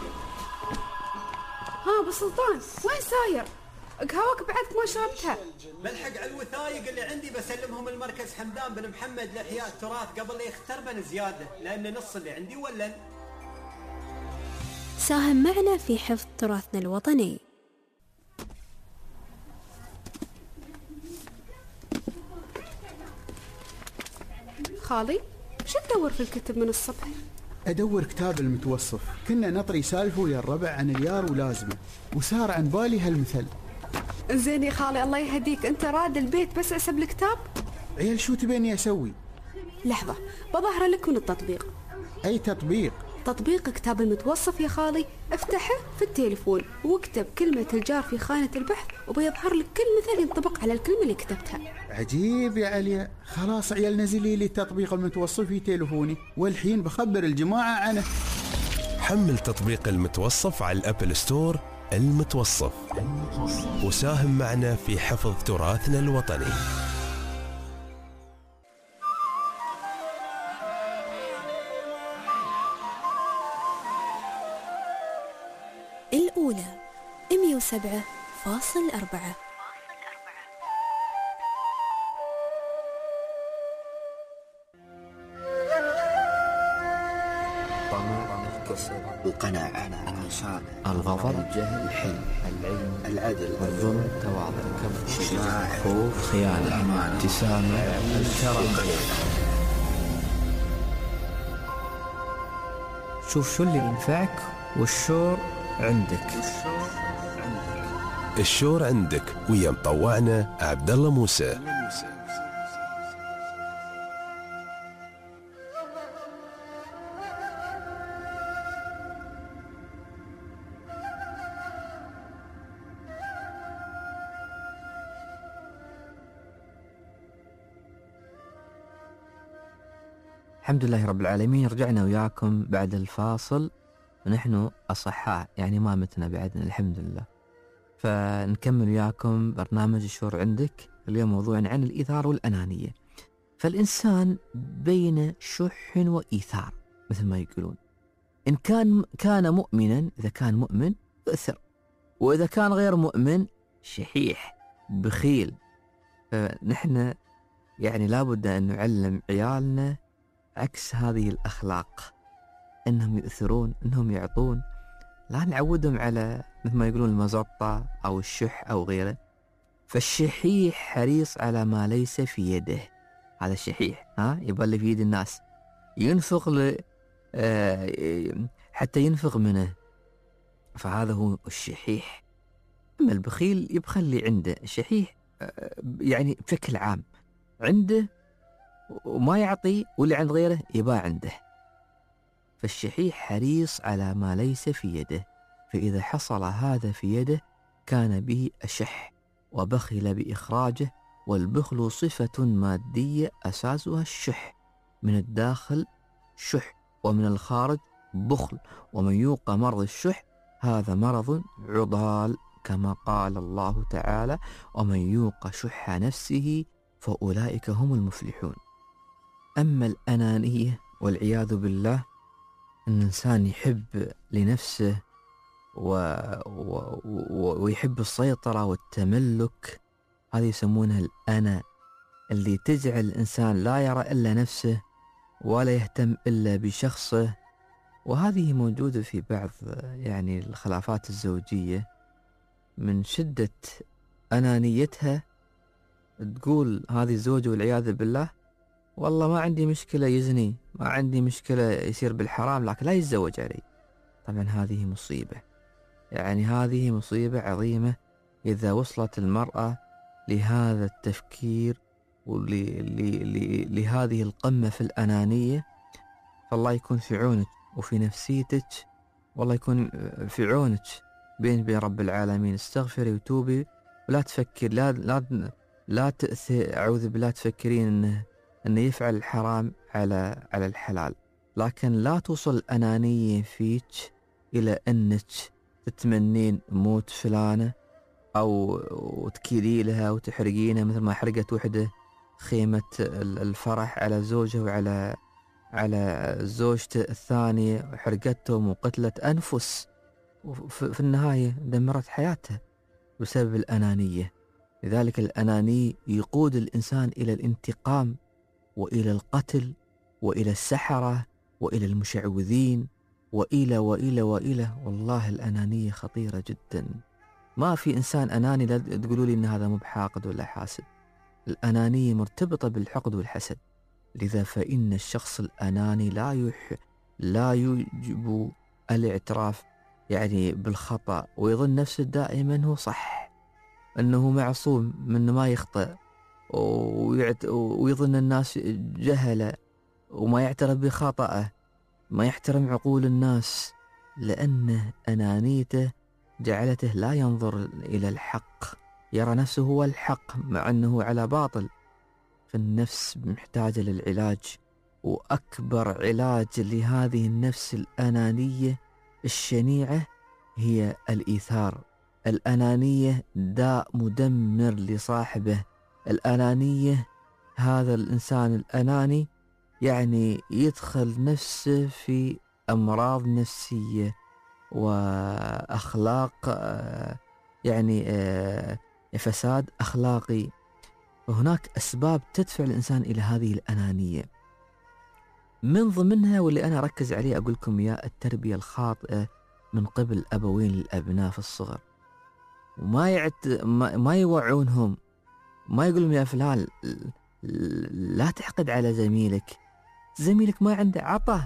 ها ابو سلطان، وين ساير؟ قهوك بعدك ما شربتها. بلحق على الوثائق اللي عندي بسلمهم المركز حمدان بن محمد لإحياء التراث قبل لا يختربن زيادة، لأن نص اللي عندي ولن. ساهم معنا في حفظ تراثنا الوطني. خالي، شو تدور في الكتب من الصبح؟ أدور كتاب المتوصف، كنا نطري سالفه ويا الربع عن اليار ولازمه، وسار عن بالي هالمثل. زين يا خالي، الله يهديك، انت راد البيت بس اسب الكتاب؟ عيال شو تبيني اسوي؟ لحظة، بظهر لك من التطبيق. اي تطبيق؟ تطبيق كتاب المتوصف يا خالي، افتحه في التليفون واكتب كلمة الجار في خانة البحث وبيظهر لك كل مثل ينطبق على الكلمة اللي كتبتها. عجيب يا عليا، خلاص عيال نزلي لي التطبيق المتوصف في تليفوني، والحين بخبر الجماعة عنه. حمل تطبيق المتوصف على الأبل ستور المتوصف، وساهم معنا في حفظ تراثنا الوطني. الأولى 107.4. القناعة، النشاط، الغضب، الجهل، الحلم، العلم، العدل، الظلم، التواضع، الكبر، الشجاعة، الخوف، خيانة، الأمانة، ابتسامة، الكرم. شوف شو اللي ينفعك والشور عندك. الشور عندك ويا مطوعنا عبد الله موسى. الحمد لله رب العالمين، رجعنا وياكم بعد الفاصل ونحن أصحاء، يعني ما متنا بعدنا الحمد لله. فنكمل وياكم برنامج الشور عندك. اليوم موضوعنا عن الإيثار والأنانية. فالإنسان بين شح وإيثار مثل ما يقولون. إن كان مؤمنا، إذا كان مؤمن يؤثر، وإذا كان غير مؤمن شحيح بخيل. فنحن يعني لابد أن نعلم عيالنا عكس هذه الأخلاق، أنهم يؤثرون، أنهم يعطون، لا نعودهم على مثل ما يقولون المزطة أو الشح أو غيره. فالشحيح حريص على ما ليس في يده. هذا الشحيح يبقى اللي في يد الناس ينفق حتى ينفق منه، فهذا هو الشحيح. أما البخيل يبخل اللي عنده. الشحيح يعني بشكل عام عنده وما يعطي، واللي عند غيره يباع عنده. فالشحيح حريص على ما ليس في يده، فإذا حصل هذا في يده كان به أشح وبخل بإخراجه. والبخل صفة مادية أساسها الشح، من الداخل شح ومن الخارج بخل، ومن يوق مرض الشح هذا مرض عضال، كما قال الله تعالى: ومن يوق شح نفسه فأولئك هم المفلحون. أما الأنانية والعياذ بالله، أن الإنسان يحب لنفسه ويحب السيطرة والتملك، هذه يسمونها الأنا، اللي تجعل الإنسان لا يرى إلا نفسه ولا يهتم إلا بشخصه. وهذه موجودة في بعض يعني الخلافات الزوجية، من شدة أنانيتها تقول هذه الزوجة والعياذ بالله: والله ما عندي مشكلة يزني، ما عندي مشكلة يصير بالحرام، لكن لا يتزوج علي. طبعا هذه مصيبة، يعني هذه مصيبة عظيمة إذا وصلت المرأة لهذا التفكير ولهذه القمة في الأنانية. فالله يكون في عونك وفي نفسيتك، والله يكون في عونك بين رب العالمين. استغفري وتوبي ولا تفكر، لا تأثر، أعوذ بالله، تفكرين أنه يفعل الحرام على الحلال. لكن لا توصل الأنانية فيك إلى أنك تتمنين موت فلانة أو تكيلي لها وتحرقينها، مثل ما حرقت وحدة خيمة الفرح على زوجها على زوجته الثانية، وحرقتهم وقتلت أنفس، وفي النهاية دمرت حياتها بسبب الأنانية. لذلك الأناني يقود الإنسان إلى الانتقام وإلى القتل وإلى السحرة وإلى المشعوذين وإلى. والله الأنانية خطيرة جدا. ما في إنسان أناني لا تقولوا لي إن هذا مو بحاقد ولا حاسد. الأنانية مرتبطة بالحقد والحسد. لذا فإن الشخص الأناني لا يجب الاعتراف يعني بالخطأ، ويظن نفسه دائما هو صح، أنه معصوم من ما يخطئ، ويظن الناس جهلة، وما يعترف بخطأه، ما يحترم عقول الناس، لأن أنانيته جعلته لا ينظر إلى الحق، يرى نفسه هو الحق مع أنه على باطل. فالنفس محتاجة للعلاج، وأكبر علاج لهذه النفس الأنانية الشنيعة هي الإيثار. الأنانية داء مدمر لصاحبه. الأنانية، هذا الإنسان الأناني يعني يدخل نفسه في أمراض نفسية وأخلاق، يعني فساد أخلاقي. وهناك أسباب تدفع الإنسان إلى هذه الأنانية، من ضمنها واللي أنا أركز عليه أقول لكم يا التربية الخاطئة من قبل الأبوين للأبناء في الصغر، وما ما يوعونهم، ما يقولون يا فلان لا تحقد على زميلك ما عنده عطه.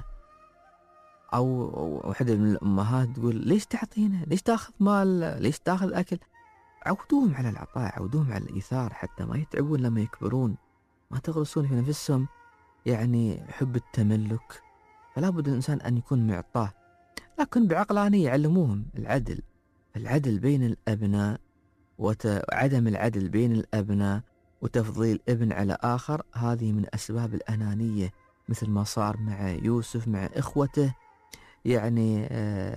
أو واحدة من الأمهات تقول ليش تعطينا، ليش تأخذ مال، ليش تأخذ أكل. عودوهم على العطاء، عودوهم على الإيثار حتى ما يتعبون لما يكبرون، ما تغرسون في نفسهم يعني حب التملك. فلا بد الإنسان أن يكون معطاه، لكن بعقلانية يعلموهم العدل بين الأبناء وعدم العدل بين الأبناء وتفضيل ابن على آخر. هذه من أسباب الأنانية، مثل ما صار مع يوسف مع إخوته. يعني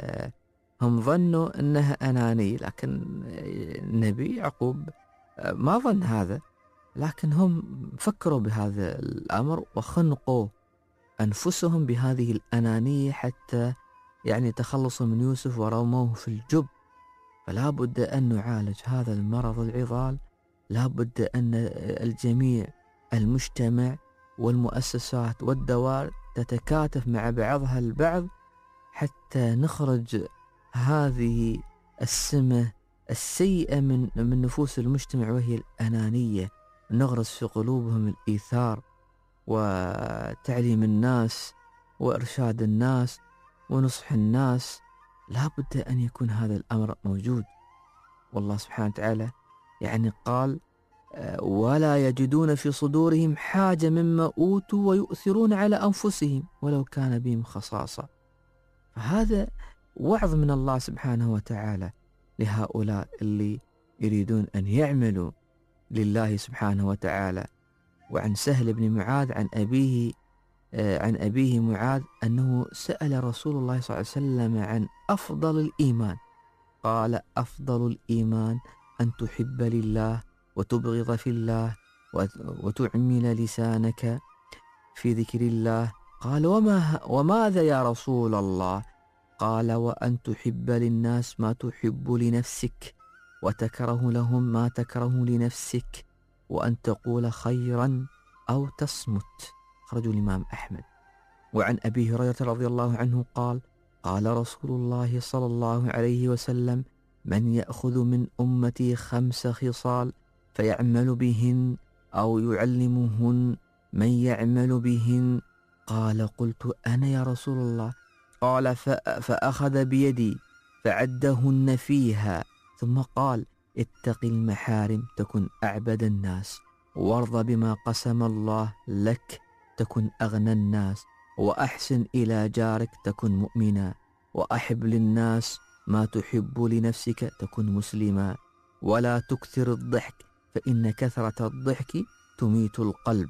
هم ظنوا أنها أناني، لكن النبي يعقوب ما ظن هذا، لكن هم فكروا بهذا الأمر وخنقوا أنفسهم بهذه الأنانية حتى يعني تخلصوا من يوسف ورموه في الجب. فلا بد أن نعالج هذا المرض العضال. لا بد أن الجميع، المجتمع والمؤسسات والدوائر تتكاتف مع بعضها البعض حتى نخرج هذه السمة السيئة من نفوس المجتمع، وهي الأنانية. نغرس في قلوبهم الإيثار وتعليم الناس وإرشاد الناس ونصح الناس. لا بد أن يكون هذا الأمر موجود. والله سبحانه وتعالى يعني قال ولا يجدون في صدورهم حاجة مما أوتوا ويؤثرون على أنفسهم ولو كان بهم خصاصة. فهذا وعظ من الله سبحانه وتعالى لهؤلاء اللي يريدون أن يعملوا لله سبحانه وتعالى. وعن سهل بن معاذ عن أبيه معاذ أنه سأل رسول الله صلى الله عليه وسلم عن أفضل الإيمان، قال أفضل الإيمان أن تحب لله وتبغض في الله وتعمل لسانك في ذكر الله. قال وماذا يا رسول الله؟ قال وأن تحب للناس ما تحب لنفسك وتكره لهم ما تكره لنفسك وأن تقول خيرا أو تصمت. أخرجه الإمام أحمد. وعن أبي هريرة رضي الله عنه قال قال رسول الله صلى الله عليه وسلم من يأخذ من أمتي 5 خصال فيعمل بهن أو يعلمهن من يعمل بهن. قال قلت أنا يا رسول الله؟ قال فأخذ بيدي فعدهن فيها، ثم قال اتق المحارم تكن أعبد الناس، وارض بما قسم الله لك تكن أغنى الناس، وأحسن إلى جارك تكن مؤمنا، وأحب للناس ما تحب لنفسك تكن مسلما، ولا تكثر الضحك فإن كثرة الضحك تميت القلب.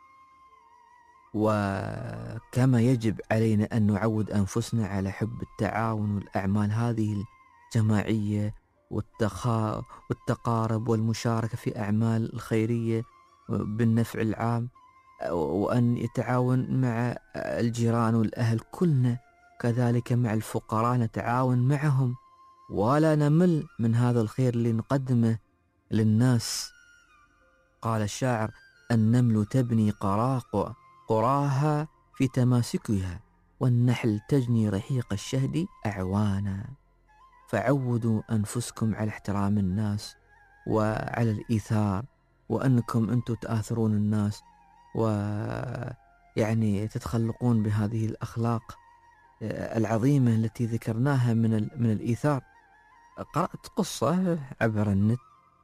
وكما يجب علينا أن نعود أنفسنا على حب التعاون والأعمال هذه الجماعية والتقارب والمشاركة في أعمال الخيرية بالنفع العام، وأن يتعاون مع الجيران والأهل كلنا، كذلك مع الفقراء نتعاون معهم ولا نمل من هذا الخير اللي نقدمه للناس. قال الشاعر النمل تبني قراها في تماسكها، والنحل تجني رحيق الشهد أعوانا. فعودوا أنفسكم على احترام الناس وعلى الإيثار، وأنكم أنتم تآثرون الناس ويعني تتخلقون بهذه الأخلاق العظيمة التي ذكرناها من الإيثار. قرأت قصة عبر النت،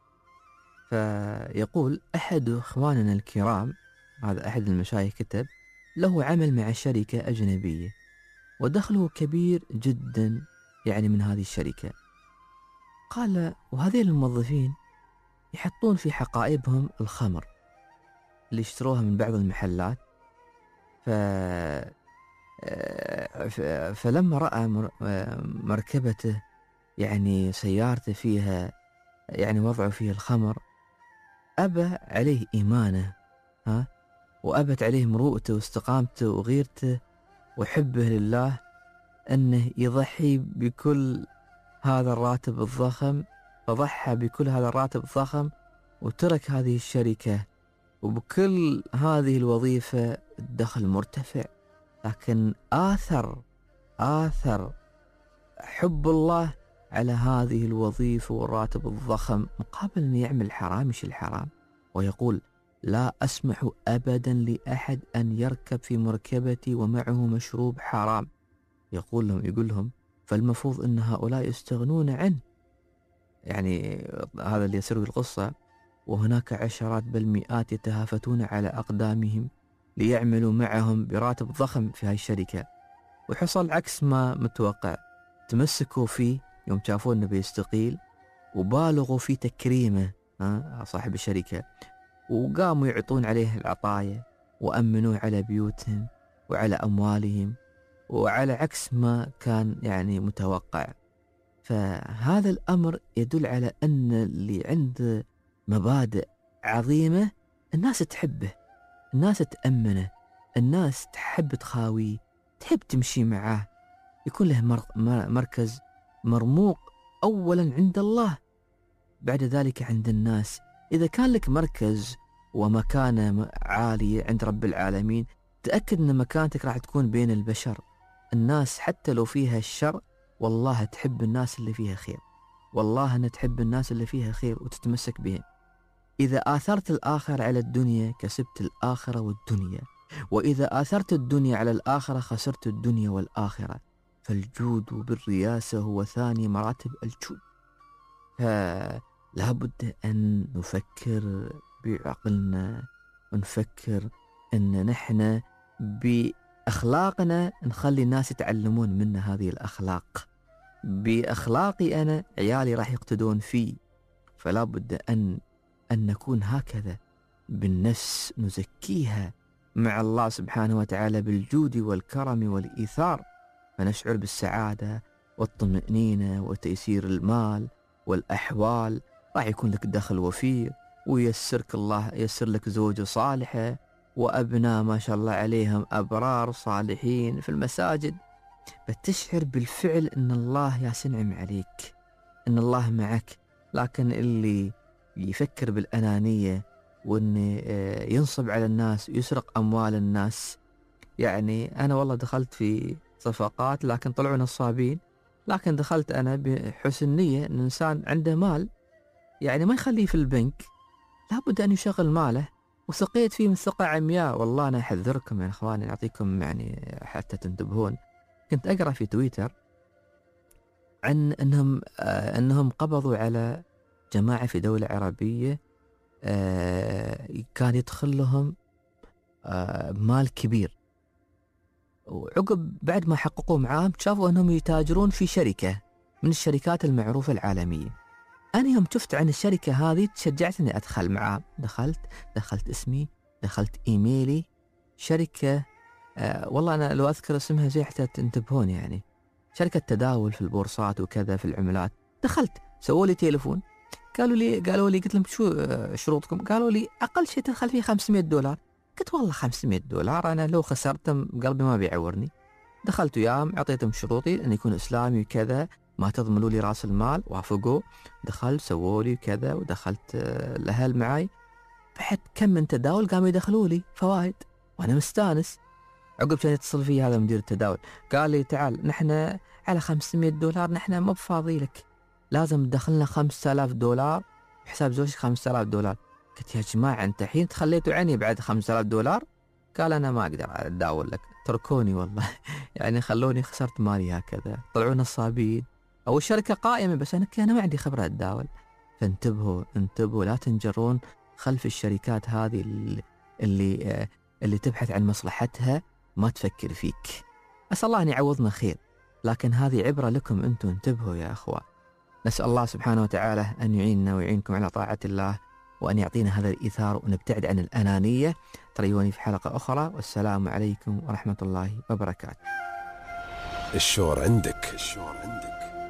فيقول أحد إخواننا الكرام، هذا أحد المشايخ كتب، له عمل مع شركة أجنبية ودخله كبير جدا يعني من هذه الشركة. قال وهذه الموظفين يحطون في حقائبهم الخمر اللي اشتروها من بعض المحلات. فلما رأى مركبته يعني سيارته فيها يعني وضعه فيه الخمر، أبى عليه إيمانه وأبت عليه مروءته واستقامته وغيرته وحبه لله أنه يضحي بكل هذا الراتب الضخم، فضحى بكل هذا الراتب الضخم وترك هذه الشركة، وبكل هذه الوظيفة الدخل مرتفع، لكن آثر حب الله على هذه الوظيفة والراتب الضخم مقابل أن يعمل حرام، يشيل الحرام. ويقول: لا أسمح أبدا لأحد أن يركب في مركبتي ومعه مشروب حرام. يقول لهم فالمفروض أن هؤلاء يستغنون عنه. يعني هذا اللي يسروي القصة. وهناك عشرات بل مئات يتهافتون على أقدامهم ليعملوا معهم براتب ضخم في هاي الشركة، وحصل عكس ما متوقع. تمسكوا فيه يوم شافوا أنه بيستقيل، وبالغوا في تكريمه صاحب الشركة، وقاموا يعطون عليه العطايا وأمنوه على بيوتهم وعلى أموالهم، وعلى عكس ما كان يعني متوقع. فهذا الأمر يدل على أن اللي عنده مبادئ عظيمة الناس تحبه، الناس تأمنه، الناس تحب تخاويه، تحب تمشي معه، يكون له مركز مرموق أولا عند الله، بعد ذلك عند الناس. إذا كان لك مركز ومكانة عالية عند رب العالمين، تأكد أن مكانتك راح تكون بين البشر. الناس حتى لو فيها الشر والله تحب الناس اللي فيها خير، والله أن تحب الناس اللي فيها خير وتتمسك بهم. إذا آثرت الآخر على الدنيا كسبت الآخرة والدنيا، وإذا آثرت الدنيا على الآخرة خسرت الدنيا والآخرة. فالجود بالرياسة هو ثاني مراتب الجود. فلا بد أن نفكر بعقلنا، ونفكر أن نحن بأخلاقنا نخلي الناس يتعلمون منا هذه الأخلاق. بأخلاقي أنا عيالي راح يقتدون فيه. فلا بد أن نكون هكذا بالنفس، نزكيها مع الله سبحانه وتعالى بالجود والكرم والإيثار، فنشعر بالسعادة والطمأنينة وتيسير المال والأحوال. راح يكون لك دخل وفير، ويسرك الله، يسر لك زوجة صالحة وأبناء ما شاء الله عليهم أبرار صالحين في المساجد، فتشعر بالفعل أن الله يسنعم عليك، أن الله معك. لكن اللي يفكر بالأنانية وأن ينصب على الناس ويسرق أموال الناس، يعني أنا والله دخلت في صفقات لكن طلعوا نصابين، لكن دخلت أنا بحسن نية أن الإنسان عنده مال يعني ما يخليه في البنك، لابد أن يشغل ماله، وسقيت فيه من ثقة عمياء. والله أنا أحذركم يا إخواني، أعطيكم يعني حتى تنتبهون. كنت أقرأ في تويتر عن أنهم قبضوا على جماعة في دولة عربية كان يدخل لهم مال كبير، وعقب بعد ما حققوا معاهم شافوا أنهم يتاجرون في شركة من الشركات المعروفة العالمية. أنا يوم شفت عن الشركة هذه تشجعت أني أدخل معاهم، دخلت اسمي، دخلت إيميلي، شركة والله أنا لو أذكر اسمها زي حتى تنتبهون، يعني شركة تداول في البورصات وكذا في العملات. دخلت سووا لي تليفون، قالوا لي قلت لهم شو شروطكم؟ قالوا لي أقل شيء تدخل فيه $500. قلت والله $500 أنا لو خسرتم قلبي ما بيعورني. دخلت وياهم، أعطيتهم شروطي أن يكون إسلامي وكذا، ما تضمنوا لي رأس المال، وافقوا. دخلت سووا لي كذا، ودخلت الأهل معي، بعد كم من تداول قاموا يدخلوا لي فوائد وأنا مستانس. عقب كان يتصل في هذا مدير التداول، قال لي تعال نحن على $500 نحن ما بفاضي لك، لازم تدخلنا $5000 بحساب زوجك $5000. قلت يا جماعة أنت حين تخليتوا عني بعد $5000؟ قال أنا ما أقدر أداول لك، تركوني والله يعني خلوني خسرت مالي هكذا. طلعوا نصابين، أو الشركة قائمة بس أنا ما عندي خبرة أتداول. فانتبهوا لا تنجرون خلف الشركات هذه اللي تبحث عن مصلحتها، ما تفكر فيك. أسأل الله أن يعوضنا خير، لكن هذه عبرة لكم أنتم، انتبهوا يا أخوة. نسأل الله سبحانه وتعالى أن يعيننا ويعينكم على طاعة الله، وأن يعطينا هذا الإيثار ونبتعد عن الأنانية. تريوني في حلقة أخرى، والسلام عليكم ورحمة الله وبركاته. الشور عندك.